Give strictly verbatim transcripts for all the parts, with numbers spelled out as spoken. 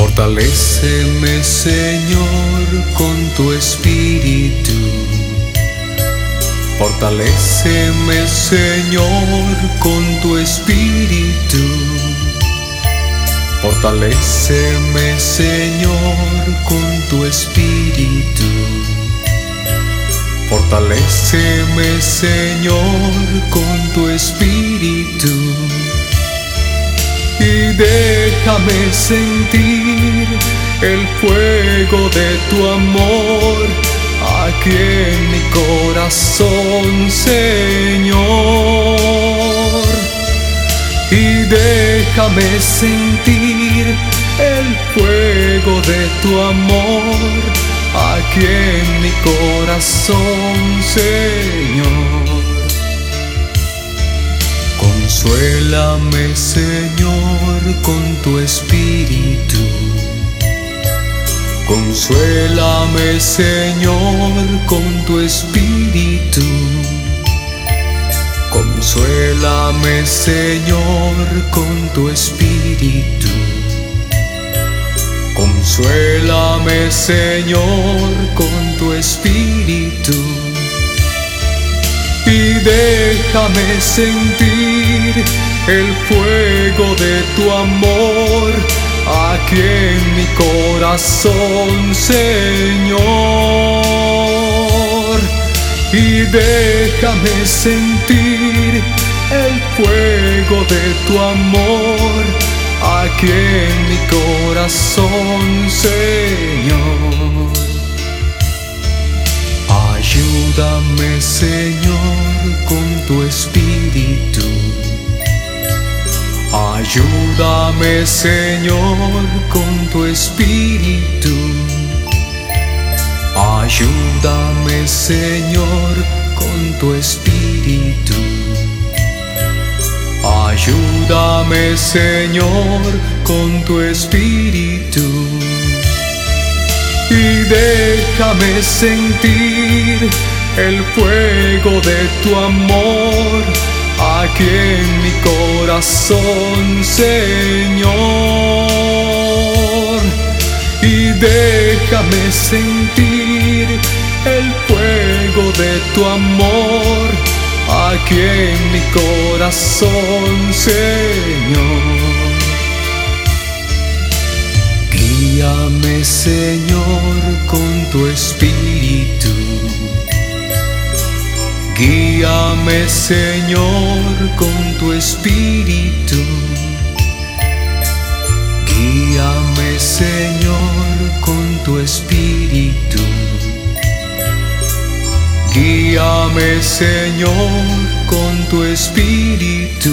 Fortaléceme, Señor, con tu espíritu. Fortaléceme, Señor, con tu espíritu. Fortaléceme, Señor, con tu espíritu. Fortaléceme, Señor, con tu espíritu. Y déjame sentir el fuego de tu amor aquí en mi corazón, Señor. Y déjame sentir el fuego de tu amor aquí en mi corazón, Señor. Consuélame, Señor, con tu espíritu. Consuélame, Señor, con tu espíritu. Consuélame, Señor, con tu espíritu. Consuélame, Señor, con tu espíritu. Y déjame sentir el fuego de tu amor aquí en mi corazón, Señor. Y déjame sentir el fuego de tu amor aquí en mi corazón, Señor. Ayúdame, Señor, con tu espíritu. Ayúdame, Señor, con tu espíritu. Ayúdame, Señor, con tu espíritu. Ayúdame, Señor, con tu espíritu. Y déjame sentir el fuego de tu amor aquí en mi corazón, Señor. Y déjame sentir el fuego de tu amor aquí en mi corazón, Señor. Guíame, Señor, con tu espíritu. Guíame, Señor, con tu espíritu. Guíame, Señor, con tu espíritu. Guíame, Señor, con tu espíritu.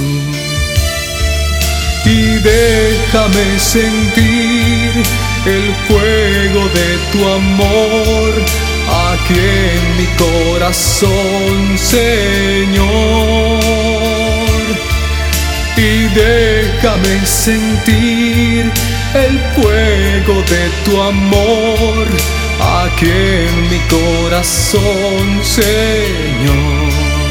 Y déjame sentir el fuego de tu amor aquí en mi corazón, Señor. Y déjame sentir el fuego de tu amor aquí en mi corazón, Señor.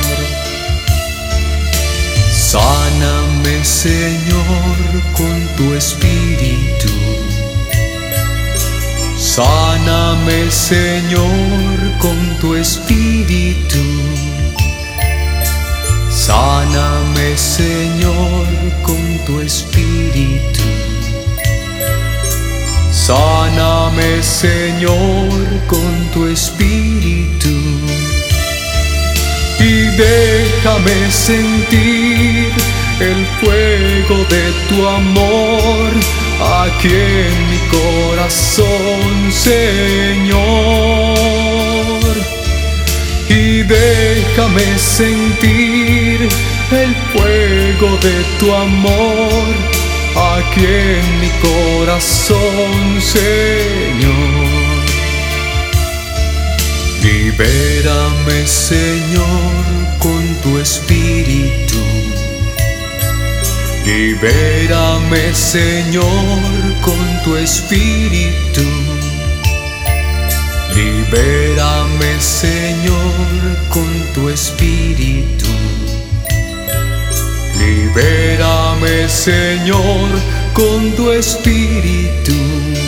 Sáname, Señor, con tu espíritu. Sáname, Señor, con tu espíritu. Sáname, Señor, con tu espíritu. Sáname, Señor, con tu espíritu. Y déjame sentir el fuego de tu amor aquí en mi corazón, Señor. Y déjame sentir el fuego de tu amor aquí en mi corazón, Señor. Libérame, Señor, con tu espíritu. Libérame, Señor, con tu espíritu. Libérame, Señor, con tu espíritu. Libérame, Señor, con tu espíritu.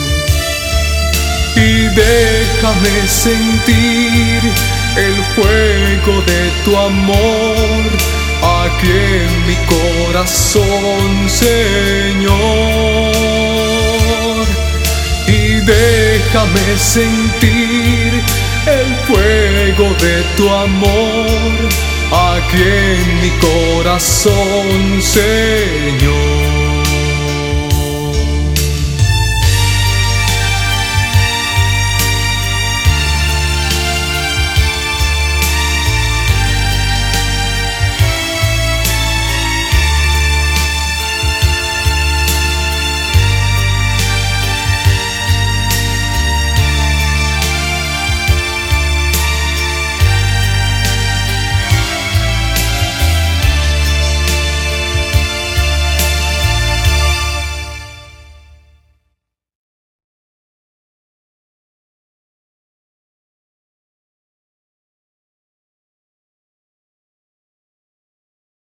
déjame sentir el fuego de tu amor aquí en mi corazón, Señor. Y déjame sentir el fuego de tu amor aquí en mi corazón, Señor.